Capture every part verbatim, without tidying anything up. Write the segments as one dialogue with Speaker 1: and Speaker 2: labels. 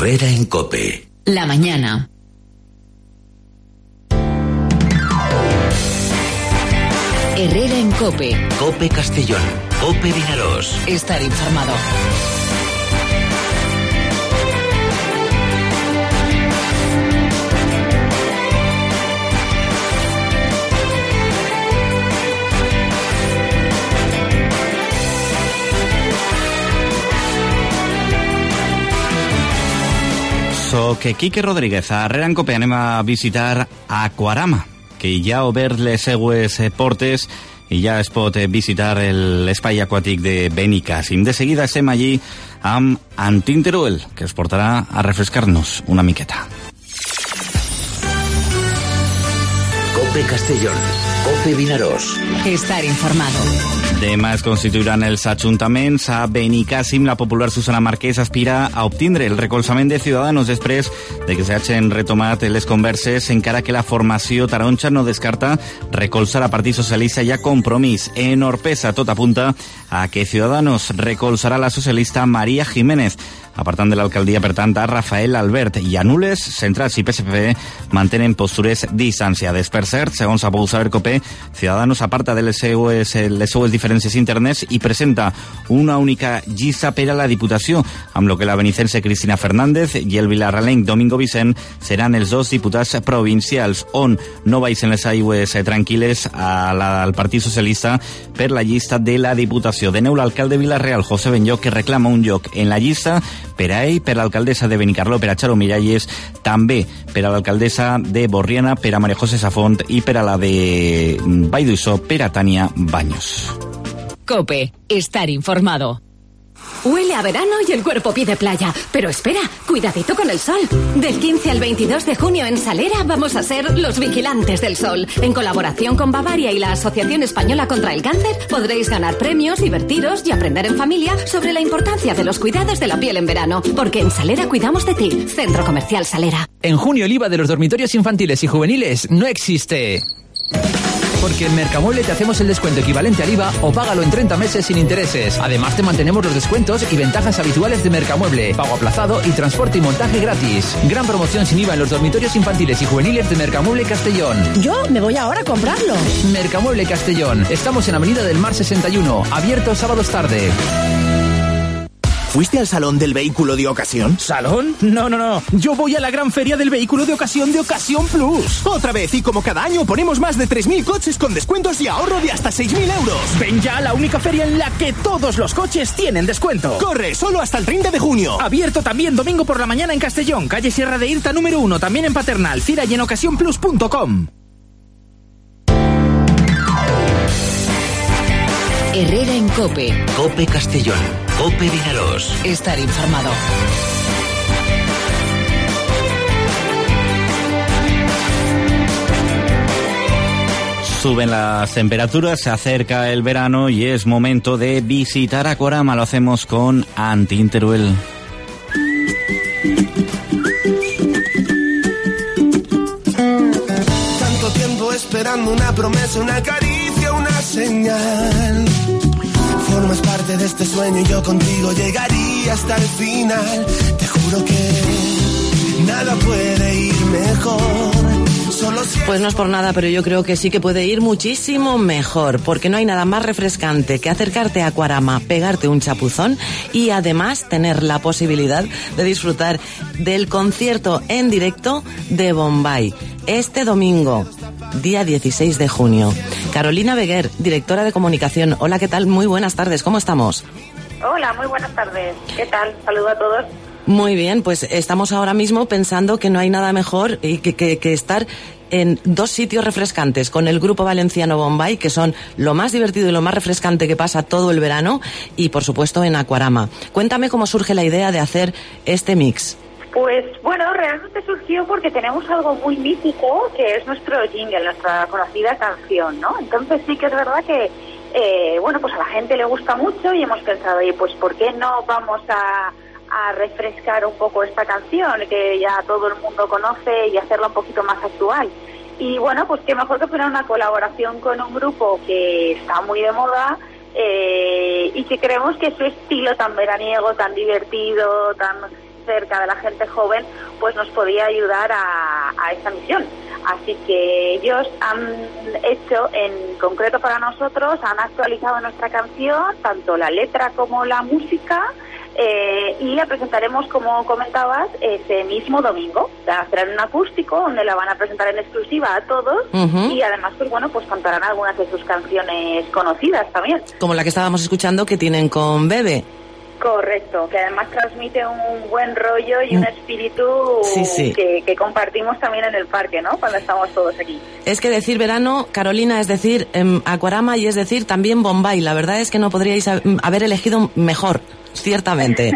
Speaker 1: Herrera en COPE.
Speaker 2: La mañana. Herrera en COPE.
Speaker 1: COPE Castellón. COPE Vinaros.
Speaker 2: Estar informado.
Speaker 3: So que Quique Rodríguez a Herrera en COPE anem a visitar Aquarama, que ja ha obert les seues portes i ja es pot visitar l'espai aquàtic de Benicàssim. De seguida estem allí amb Antín Teruel, que es portarà a refrescar-nos una miqueta.
Speaker 1: COPE Castellón. COPE Vinaros.
Speaker 2: Estar informado.
Speaker 3: Demà es constituiran els ajuntaments. A Benicàssim, la popular Susana Marquès aspira a obtindre el recolzament de Ciudadanos després de que s'hagin retomat les converses, encara que la formació taronja no descarta recolzar a Partit Socialista i a Compromís. En Orpesa tot apunta a que Ciudadanos recolzarà la socialista María Jiménez, apartant de l'alcaldia, per tant, a Rafael Albert, i a Nules, Centrals i P S P mantenen postures distanciades. Per cert, segons ha pogut saber COPE, Ciudadanos aparta de les seues, les seues diferències internes i presenta una única llista per a la Diputació, amb lo que la benicense Cristina Fernández i el vilarralenc Domingo Vicent seran els dos diputats provincials, on no baixen les aigües tranquil·les a la, al Partit Socialista per la llista de la Diputació. De nou, l'alcalde de Vila-real, José Benlloc, que reclama un lloc en la llista per a ell, per a l'alcaldessa de Benicarló, per a Charo Miralles, també per a l'alcaldessa de Borriana, per a María José Safont i per a la de Vall d'Uixó, per a Tania Baños.
Speaker 2: COPE. Estar informado.
Speaker 4: Huele a verano y el cuerpo pide playa. Pero espera, cuidadito con el sol. Del quince al veintidós de junio en Salera vamos a ser los vigilantes del sol. En colaboración con Bavaria y la Asociación Española contra el Cáncer podréis ganar premios, divertiros y aprender en familia sobre la importancia de los cuidados de la piel en verano. Porque en Salera cuidamos de ti. Centro Comercial Salera.
Speaker 5: En junio el I V A de los dormitorios infantiles y juveniles no existe. Porque en Mercamueble te hacemos el descuento equivalente al I V A o págalo en treinta meses sin intereses. Además te mantenemos los descuentos y ventajas habituales de Mercamueble, pago aplazado y transporte y montaje gratis. Gran promoción sin I V A en los dormitorios infantiles y juveniles de Mercamueble Castellón.
Speaker 6: Yo me voy ahora a comprarlo.
Speaker 5: Mercamueble Castellón. Estamos en Avenida del Mar sesenta y uno, abierto sábados tarde.
Speaker 7: ¿Fuiste al Salón del Vehículo de Ocasión?
Speaker 8: ¿Salón? No, no, no. Yo voy a la gran feria del vehículo de ocasión de Ocasión Plus.
Speaker 7: Otra vez, y como cada año ponemos más de tres mil coches con descuentos y ahorro de hasta seis mil euros.
Speaker 8: Ven ya a la única feria en la que todos los coches tienen descuento.
Speaker 7: Corre, solo hasta el treinta de junio.
Speaker 8: Abierto también domingo por la mañana en Castellón, calle Sierra de Irta número uno, también en Paternal, Cira y en ocasión plus punto com.
Speaker 2: Herrera en COPE.
Speaker 1: COPE Castellón. COPE Vinaros.
Speaker 2: Estar informado.
Speaker 3: Suben las temperaturas, se acerca el verano y es momento de visitar Aquarama. Lo hacemos con Antín Teruel.
Speaker 9: Tanto tiempo esperando una promesa, una caricia, una señal. Formas parte de este sueño y yo contigo llegaría hasta el final. Te juro que nada puede ir mejor. Solo si...
Speaker 10: Pues no es por nada, pero yo creo que sí que puede ir muchísimo mejor, porque no hay nada más refrescante que acercarte a Aquarama, pegarte un chapuzón y además tener la posibilidad de disfrutar del concierto en directo de Bombay este domingo, día dieciséis de junio. Carolina Beguer, directora de comunicación. Hola, ¿qué tal? Muy buenas tardes, ¿cómo estamos?
Speaker 11: Hola, muy buenas tardes. ¿Qué tal? Saludo a todos.
Speaker 10: Muy bien, pues estamos ahora mismo pensando que no hay nada mejor que, que, que estar en dos sitios refrescantes con el grupo valenciano Bombay, que son lo más divertido y lo más refrescante que pasa todo el verano, y por supuesto en Aquarama. Cuéntame cómo surge la idea de hacer este mix.
Speaker 11: Pues bueno, realmente surgió porque tenemos algo muy mítico, que es nuestro jingle, nuestra conocida canción, ¿no? Entonces sí que es verdad que, eh, bueno, pues a la gente le gusta mucho y hemos pensado, oye, pues ¿por qué no vamos a, a refrescar un poco esta canción que ya todo el mundo conoce y hacerla un poquito más actual? Y bueno, pues qué mejor que fuera una colaboración con un grupo que está muy de moda, eh, y que creemos que su estilo tan veraniego, tan divertido, tan cerca de la gente joven, pues nos podía ayudar a, a esa misión. Así que ellos han hecho, en concreto para nosotros, han actualizado nuestra canción, tanto la letra como la música, eh, y la presentaremos, como comentabas, ese mismo domingo. Será un acústico donde la van a presentar en exclusiva a todos, uh-huh. y además, pues bueno, pues cantarán algunas de sus canciones conocidas también.
Speaker 10: Como la que estábamos escuchando que tienen con Bebe.
Speaker 11: Correcto, que además transmite un buen rollo y un espíritu
Speaker 10: sí, sí.
Speaker 11: Que, que compartimos también en el parque, ¿no? Cuando estamos todos aquí.
Speaker 10: Es que decir verano, Carolina, es decir eh, Aquarama y es decir también Bombay. La verdad es que no podríais haber elegido mejor, ciertamente.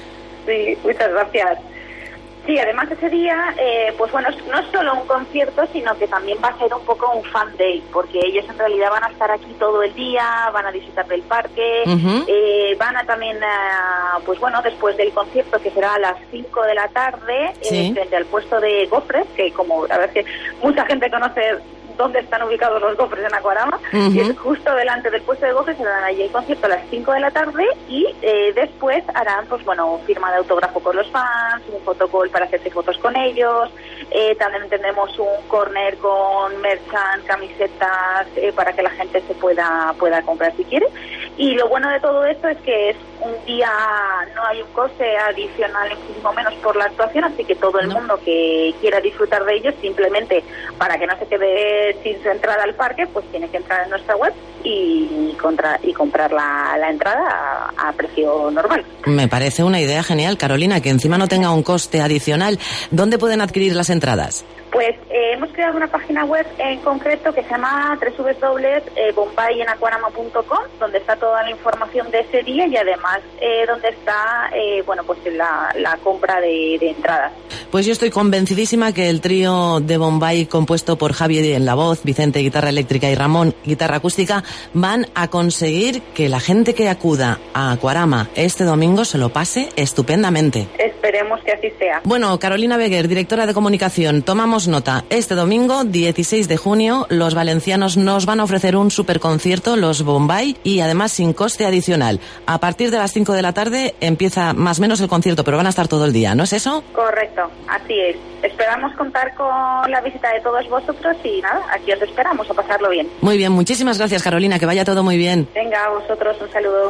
Speaker 11: Sí, muchas gracias. Sí, además ese día, eh, pues bueno, no es solo un concierto, sino que también va a ser un poco un fan day, porque ellos en realidad van a estar aquí todo el día, van a disfrutar del parque, uh-huh. eh, van a también, a, pues bueno, después del concierto, que será a las cinco de la tarde, sí. eh, frente al puesto de gofres, que como la verdad es que mucha gente conoce dónde están ubicados los gofres en Aquarama, uh-huh. y es justo delante del puesto de gofres. Harán allí el concierto a las cinco de la tarde y eh, después harán, pues bueno, firma de autógrafo con los fans, un fotocall para hacerse fotos con ellos, eh, también tendremos un corner con merchan, camisetas, eh, para que la gente se pueda pueda comprar si quiere. Y lo bueno de todo esto es que es un día, no hay un coste adicional, muchísimo menos por la actuación, así que todo el no. mundo que quiera disfrutar de ellos, simplemente para que no se quede sin su entrada al parque, pues tiene que entrar en nuestra web y, contra, y comprar la, la entrada a, a precio normal.
Speaker 10: Me parece una idea genial, Carolina, que encima no tenga un coste adicional. ¿Dónde pueden adquirir las entradas?
Speaker 11: Pues eh, hemos creado una página web en concreto que se llama doble u doble u doble u punto bombay en aquarama punto com, donde está toda la información de ese día y además eh, donde está eh, bueno pues la, la compra de, de entradas.
Speaker 10: Pues yo estoy convencidísima que el trío de Bombay, compuesto por Javi en la voz, Vicente guitarra eléctrica y Ramón guitarra acústica, van a conseguir que la gente que acuda a Aquarama este domingo se lo pase estupendamente.
Speaker 11: Esperemos que así sea.
Speaker 10: Bueno, Carolina Beguer, directora de comunicación, tomamos nota. Este domingo, dieciséis de junio, los valencianos nos van a ofrecer un superconcierto, los Bombay, y además sin coste adicional. A partir de las cinco de la tarde empieza más o menos el concierto, pero van a estar todo el día, ¿no es eso?
Speaker 11: Correcto, así es. Esperamos contar con la visita de todos vosotros y nada, aquí os esperamos a pasarlo bien.
Speaker 10: Muy bien, muchísimas gracias, Carolina, que vaya todo muy bien.
Speaker 11: Venga, a vosotros un saludo.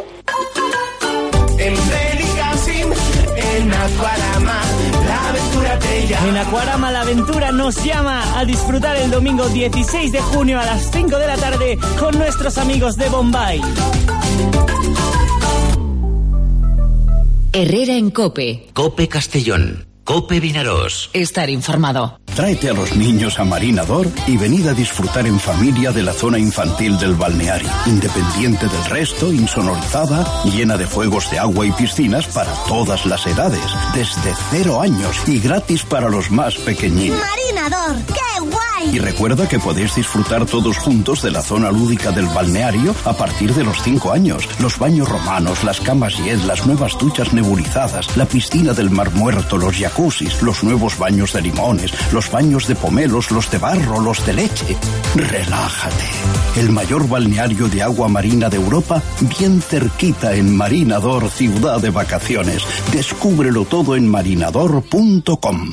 Speaker 9: En Benicassim, en Aquarama, la aventura te llama.
Speaker 12: En Aquarama la aventura nos llama a disfrutar el domingo dieciséis de junio a las cinco de la tarde con nuestros amigos de Bombay.
Speaker 2: Herrera en COPE.
Speaker 1: COPE Castellón. COPE Vinaroz.
Speaker 2: Estar informado.
Speaker 13: Tráete a los niños a Marinador y venid a disfrutar en familia de la zona infantil del balneario. Independiente del resto, insonorizada, llena de juegos de agua y piscinas para todas las edades. Desde cero años y gratis para los más pequeñitos.
Speaker 14: Marinador, ¡qué guay!
Speaker 13: Y recuerda que podéis disfrutar todos juntos de la zona lúdica del balneario a partir de los cinco años. Los baños romanos, las camas jet, las nuevas duchas nebulizadas, la piscina del Mar Muerto, los jacuzzis, los nuevos baños de limones, los baños de pomelos, los de barro, los de leche. Relájate. El mayor balneario de agua marina de Europa, bien cerquita en Marinador, ciudad de vacaciones. Descúbrelo todo en marinador punto com.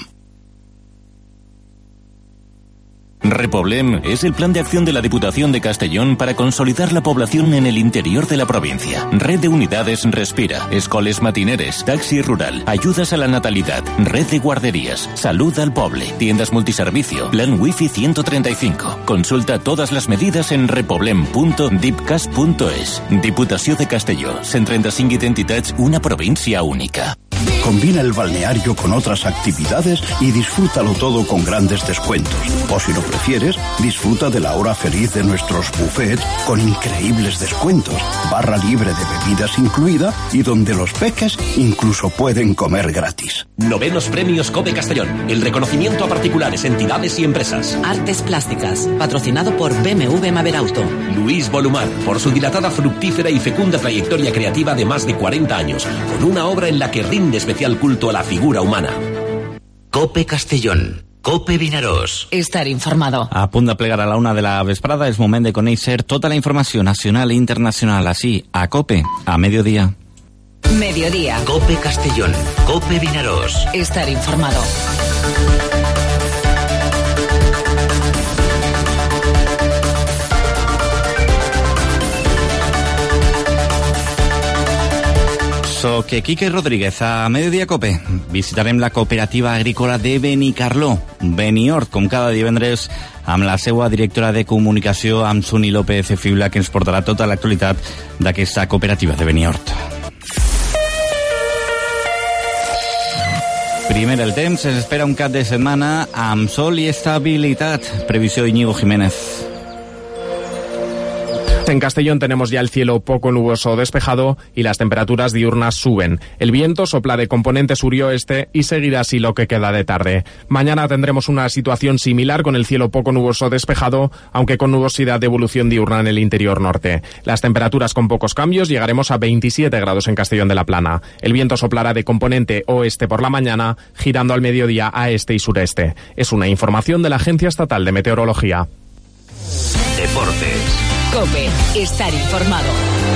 Speaker 15: Repoblem es el plan de acción de la Diputación de Castellón para consolidar la población en el interior de la provincia. Red de unidades Respira, escoles matineres, taxi rural, ayudas a la natalidad, red de guarderías, salud al poble, tiendas multiservicio, plan wifi ciento treinta y cinco. Consulta todas las medidas en repoblem punto dipcas punto es. Diputació de Castelló, cent trenta-cinc identitats, una provincia única.
Speaker 13: Combina el balneario con otras actividades y disfrútalo todo con grandes descuentos. O si lo prefieres, disfruta de la hora feliz de nuestros buffets con increíbles descuentos, barra libre de bebidas incluida y donde los peques incluso pueden comer gratis.
Speaker 16: Novenos Premios COPE Castellón. El reconocimiento a particulares, entidades y empresas.
Speaker 10: Artes Plásticas, patrocinado por B M W Maberauto.
Speaker 16: Luis Bolumar, por su dilatada, fructífera y fecunda trayectoria creativa de más de cuarenta años, con una obra en la que rinde especial culto a la figura humana.
Speaker 1: COPE Castellón. COPE Vinaroz.
Speaker 2: Estar informado.
Speaker 3: A punt de plegar a la una de la vesprada és moment de conèixer tota la informació nacional i internacional, així, a COPE, a mediodía.
Speaker 2: Mediodía.
Speaker 1: COPE Castellón. COPE Vinaros.
Speaker 2: Estar informado.
Speaker 3: Soc Quique Rodríguez, a Mediodía COPE. Visitarem la cooperativa agrícola de Benicarló, Beniort, com cada divendres, amb la seva directora de comunicació, amb Suni López Fibla, que ens portarà tota l'actualitat d'aquesta cooperativa de Beniort. Primer el temps, es espera un cap de setmana amb sol i estabilitat. Previsió Íñigo Jiménez.
Speaker 17: En Castellón tenemos ya el cielo poco nuboso o despejado y las temperaturas diurnas suben. El viento sopla de componente sur-oeste y seguirá así lo que queda de tarde. Mañana tendremos una situación similar con el cielo poco nuboso o despejado, aunque con nubosidad de evolución diurna en el interior norte. Las temperaturas con pocos cambios, llegaremos a veintisiete grados en Castellón de la Plana. El viento soplará de componente oeste por la mañana, girando al mediodía a este y sureste. Es una información de la Agencia Estatal de Meteorología.
Speaker 1: Deportes.
Speaker 2: COPE, estar informado.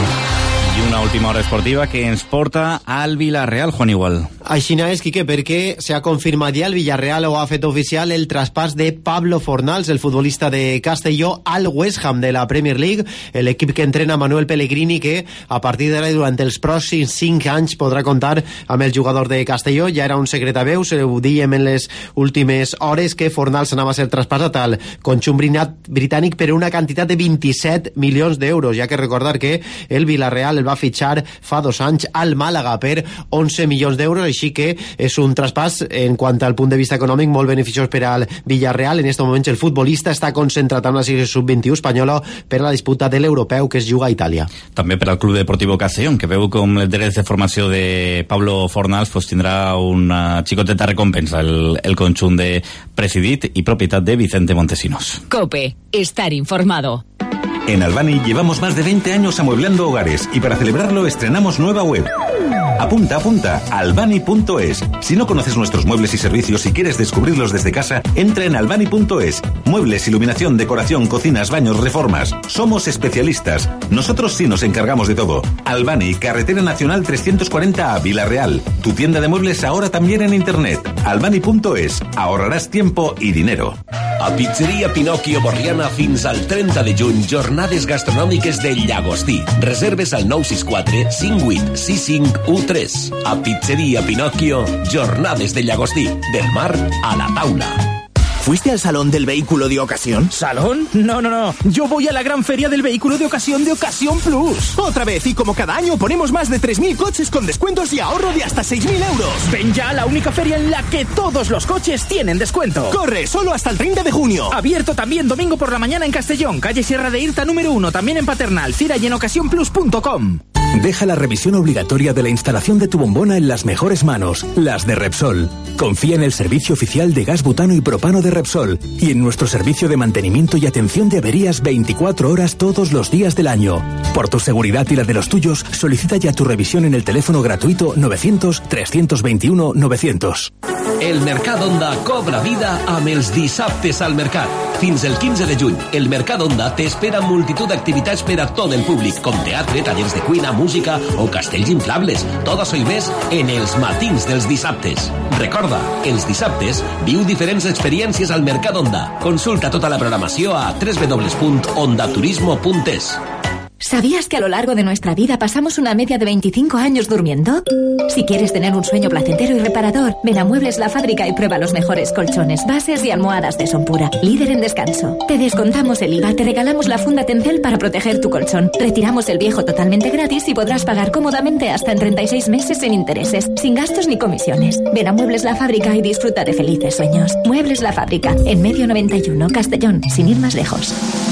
Speaker 3: I una última hora esportiva que ens porta al Villarreal, Juan Igual.
Speaker 18: Aixina és, Quique, perquè s'ha confirmat ja, el Villarreal ho ha fet oficial, el traspàs de Pablo Fornals, el futbolista de Castelló, al West Ham de la Premier League, l'equip que entrena Manuel Pellegrini, que a partir d'ara durant els pròxims cinc anys podrà comptar amb el jugador de Castelló. Ja era un secret a veus, ho dèiem en les últimes hores, que Fornals anava a ser traspàsat al conjunt britànic per una quantitat de vint-i-set milions d'euros, ja que recordar que el Villarreal el va fitxar fa dos anys al Màlaga per onze milions d'euros, així que és un traspàs en quant al punt de vista econòmic molt beneficiós per al Villarreal. En aquest moment el futbolista està concentrat amb la selecció sub vint-i-u espanyola per a la disputa de l'europeu que es juga a Itàlia.
Speaker 3: També per al Club Deportivo Castellón, que veu com els drets de formació de Pablo Fornals pues, tindrà una xicoteta recompensa el, el conjunt de presidit i propietat de Vicente Montesinos.
Speaker 2: COPE, estar informado.
Speaker 19: En Albani llevamos más de veinte años amueblando hogares y para celebrarlo estrenamos nueva web. Apunta, apunta, albani punto es. Si no conoces nuestros muebles y servicios y quieres descubrirlos desde casa, entra en albani punto es. Muebles, iluminación, decoración, cocinas, baños, reformas. Somos especialistas. Nosotros sí nos encargamos de todo. Albani, Carretera Nacional trescientos cuarenta a Villarreal. Tu tienda de muebles ahora también en internet. albani punto es. Ahorrarás tiempo y dinero.
Speaker 16: A Pizzeria Pinocchio Borriana fins al trenta de juny, jornades gastronòmiques del Llagostí. Reserves al nou sis quatre cinc vuit sis cinc u tres. A Pizzeria Pinocchio, jornades del Llagostí. Del mar a la taula.
Speaker 7: ¿Fuiste al salón del vehículo de ocasión?
Speaker 8: ¿Salón? No, no, no. Yo voy a la gran feria del vehículo de ocasión de Ocasión Plus.
Speaker 7: Otra vez, y como cada año ponemos más de tres mil coches con descuentos y ahorro de hasta seis mil euros.
Speaker 8: Ven ya a la única feria en la que todos los coches tienen descuento.
Speaker 7: Corre, solo hasta el treinta de junio.
Speaker 8: Abierto también domingo por la mañana en Castellón, calle Sierra de Irta número uno, también en Paternal, Fira y en ocasión plus punto com.
Speaker 20: Deja la revisión obligatoria de la instalación de tu bombona en las mejores manos, las de Repsol. Confía en el servicio oficial de gas butano y propano de Repsol y en nuestro servicio de mantenimiento y atención de averías veinticuatro horas todos los días del año. Por tu seguridad y la de los tuyos, solicita ya tu revisión en el teléfono gratuito novecientos trescientos veintiuno novecientos.
Speaker 16: El Mercat Onda cobra vida amb els dissabtes al mercat. Fins el quinze de juny, el Mercat Onda t'espera multitud d'activitats per a tot el públic, com teatre, tallers de cuina, música o castells inflables. Tot això i més en els matins dels dissabtes. Recorda, els dissabtes viu diferents experiències al Mercat Onda. Consulta tota la programació a doble u doble u doble u punt onda turismo punt es.
Speaker 4: ¿Sabías que a lo largo de nuestra vida pasamos una media de veinticinco años durmiendo? Si quieres tener un sueño placentero y reparador, ven a Muebles La Fábrica y prueba los mejores colchones, bases y almohadas de Sonpura. Líder en descanso. Te descontamos el I V A, te regalamos la funda Tencel para proteger tu colchón. Retiramos el viejo totalmente gratis y podrás pagar cómodamente hasta en treinta y seis meses sin intereses, sin gastos ni comisiones. Ven a Muebles La Fábrica y disfruta de felices sueños. Muebles La Fábrica, en Medio noventa y uno, Castellón, sin ir más lejos.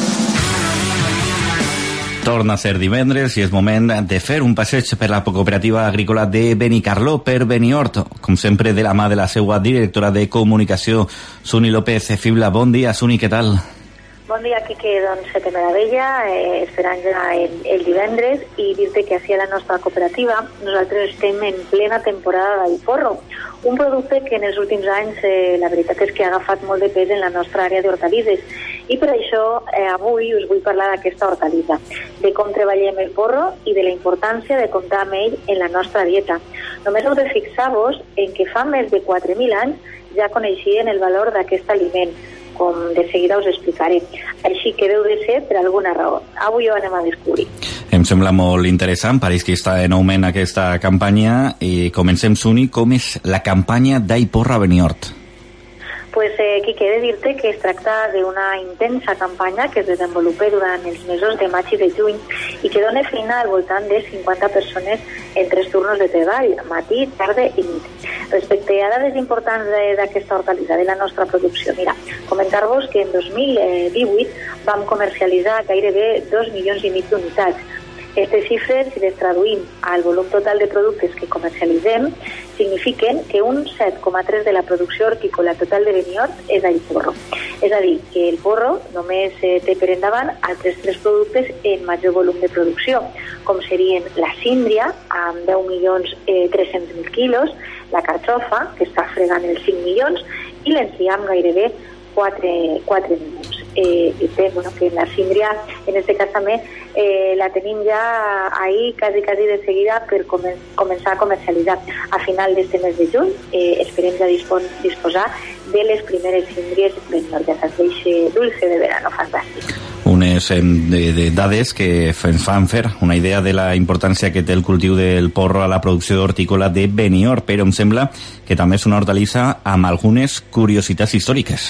Speaker 3: Torna a ser divendres i és moment de fer un passeig per la cooperativa agrícola de Benicarló, per Beniort, com sempre de la mà de la seva directora de comunicació, Suni López Fibla. Bon dia, Suni, què tal?
Speaker 11: Bon dia, Quique, doncs feta meravella, eh, esperant ja el, el divendres i dir-te que així a la nostra cooperativa nosaltres estem en plena temporada d'all porro, un producte que en els últims anys eh, la veritat és que ha agafat molt de pes en la nostra àrea d'hortalisses I per això eh, avui us vull parlar d'aquesta hortalissa, de com treballem el porro i de la importància de comptar amb ell en la nostra dieta. Només heu de fixar-vos en que fa més de quatre mil anys ja coneixien el valor d'aquest aliment, com de seguida us explicaré. Així que deu de ser per alguna raó. Avui ho anem a descobrir.
Speaker 3: Em sembla molt interessant, pareix que està en augment aquesta campanya i comencem, Suni, com és la campanya d'Ai Porra Beniort?
Speaker 11: Pues, eh, Quique, he de dir-te que es tracta d'una intensa campanya que es desenvolupa durant els mesos de maig i de juny i que dona feina al voltant de cinquanta persones en tres turnos de treball, matí, tarda i nit. Respecte a dades importants d'aquesta hortalissa de la nostra producció, mira, comentar-vos que en dos mil divuit vam comercialitzar gairebé dos milions i mig d'unitats. Aquestes xifres, si les traduïm al volum total de productes que comercialitzem, signifiquen que un set coma tres de la producció hortícola total de Beniort és el porro. És a dir, que el porro només eh, té per endavant altres tres productes en major volum de producció, com serien la síndria, amb deu milions tres-cents mil quilos, la carxofa, que està fregant els cinc milions, i l'enciam gairebé quatre milions. Eh, i té, bueno, que la síndria, en aquest cas també, eh, la tenim ja ahí quasi, quasi de seguida per comen començar a comercialitzar. A final d'este mes de juny eh, esperem ja dispon disposar de les primeres síndries Beniort, ja saps, d'eixe dulce de verano fantàstic.
Speaker 3: Unes eh, de, de dades que ens fan fer una idea de la importància que té el cultiu del porro a la producció hortícola de Beniort, però em sembla que també és una hortalissa amb algunes curiositats històriques.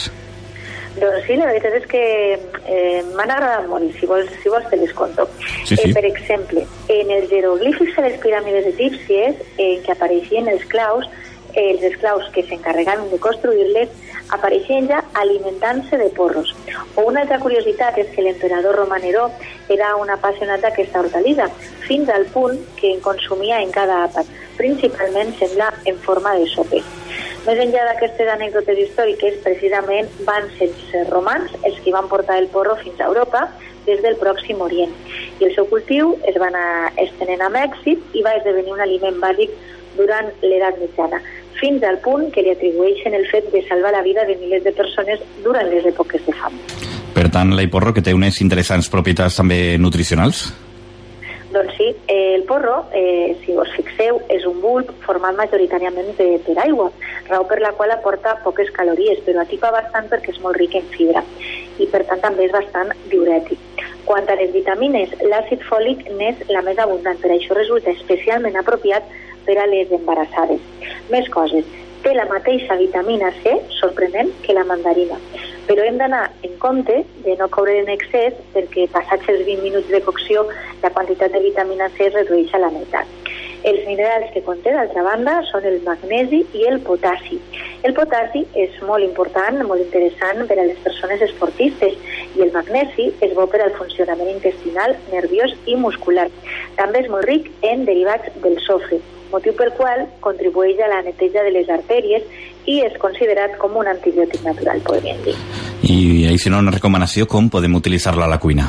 Speaker 11: Doncs sí, la veritat és que eh, m'han agradat molt, si vols, si vols te les conto.
Speaker 3: Sí, sí.
Speaker 11: Eh, per exemple, en els jeroglífics de les piràmides egípcies, en què apareixien els claus, eh, els esclaus que s'encarregaven de construir-les, apareixien ja alimentant-se de porros. O una altra curiositat és que l'emperador Romà Neró era un apassionat d'aquesta hortalissa, fins al punt que en consumia en cada àpat, principalment sembla en forma de sopes. Més enllà d'aquestes anècdotes històriques, precisament van ser els romans els que van portar el porro fins a Europa des del Pròxim Orient. I el seu cultiu es va anar estenent amb èxit i va esdevenir un aliment bàsic durant l'edat mitjana, fins al punt que li atribueixen el fet de salvar la vida de milers de persones durant les èpoques de fam.
Speaker 3: Per tant, l'ai porro, que té unes interessants propietats també nutricionals?
Speaker 11: Doncs sí, el porro, eh, si us fixeu, és un bulb format majoritàriament per, per aigua, raó per la qual aporta poques calories, però atipa bastant perquè és molt ric en fibra i per tant també és bastant diurètic. Quant a les vitamines, l'àcid fòlic n'és la més abundant, per això resulta especialment apropiat per a les embarassades. Més coses, té la mateixa vitamina C, sorprenent, que la mandarina, però hem d'anar en compte de no coure en excés perquè passats els vint minuts de cocció la quantitat de vitamina C es redueix a la meitat. Els minerals que conté, d'altra banda, són el magnesi i el potassi. El potassi és molt important, molt interessant per a les persones esportistes i el magnesi és bo per al funcionament intestinal, nerviós i muscular. També és molt ric en derivats del sofre, motiu pel qual contribueix a la neteja de les artèries i és considerat com un antibiòtic natural, podríem dir.
Speaker 3: I si no, una recomanació, com podem utilitzar-la a la cuina?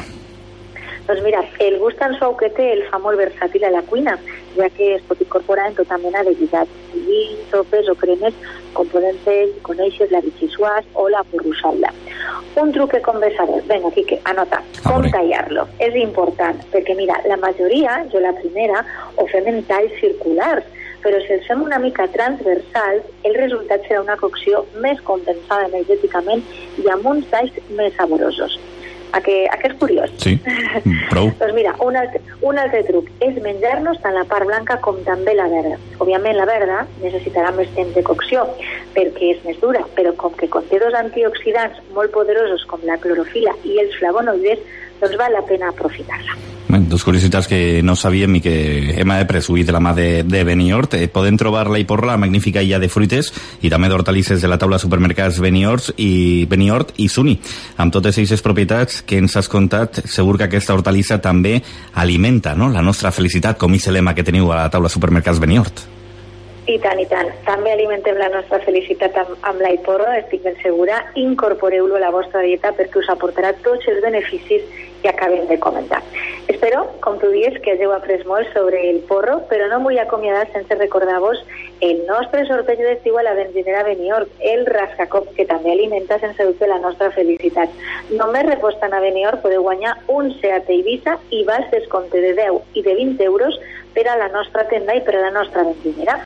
Speaker 11: Doncs mira, el gust tan suau que té el fa molt versàtil a la cuina, ja que es pot incorporar en tota mena de guisats, vi, sopes o cremes, com poden ser, si coneixes, la vichyssoise o la porrusalda. Un truc que com bé saber, vinga, Quique, anota, com tallar-lo. És important, perquè mira, la majoria, jo la primera, ho fem en talls circulars, però si els fem una mica transversals, el resultat serà una cocció més compensada energèticament i amb uns talls més saborosos. A que, a que és curiós?
Speaker 3: Sí, prou.
Speaker 11: Doncs mira, un altre, un altre truc és menjar-nos tant la part blanca com també la verda. Òbviament la verda necessitarà més temps de cocció perquè és més dura, però com que conté dos antioxidants molt poderosos com la clorofila i els flavonoides, doncs val la pena aprofitar-la.
Speaker 3: Bé, dos curiositats que no sabíem i que hem après avui de la mà de, de Beniort. Eh, podem trobar l'ai porro, la magnífica illa de fruites i també d'hortalisses de la taula de supermercats Beniort i, Beniort i Suni. Amb totes aquestes propietats que ens has contat, segur que aquesta hortalissa també alimenta, no?, la nostra felicitat, com és el lema que teniu a la taula de supermercats Beniort.
Speaker 11: I tant, i tant. També alimentem la nostra felicitat amb, amb l'aiporro, estic ben segura. Incorporeu-lo a la vostra dieta perquè us aportarà tots els beneficis que acabem de comentar. Espero, com tu dius, que hagueu après molt sobre el porro, però no em vull acomiadar sense recordar-vos el nostre sorteig d'estiu a la benzinera Benidorm, el rascacop, que també alimenta sense dubte la nostra felicitat. Només repostant a Benidorm podeu guanyar un Seat Ibiza i vals descompte de deu i de vint euros per a la nostra tenda i per a la nostra benzinera.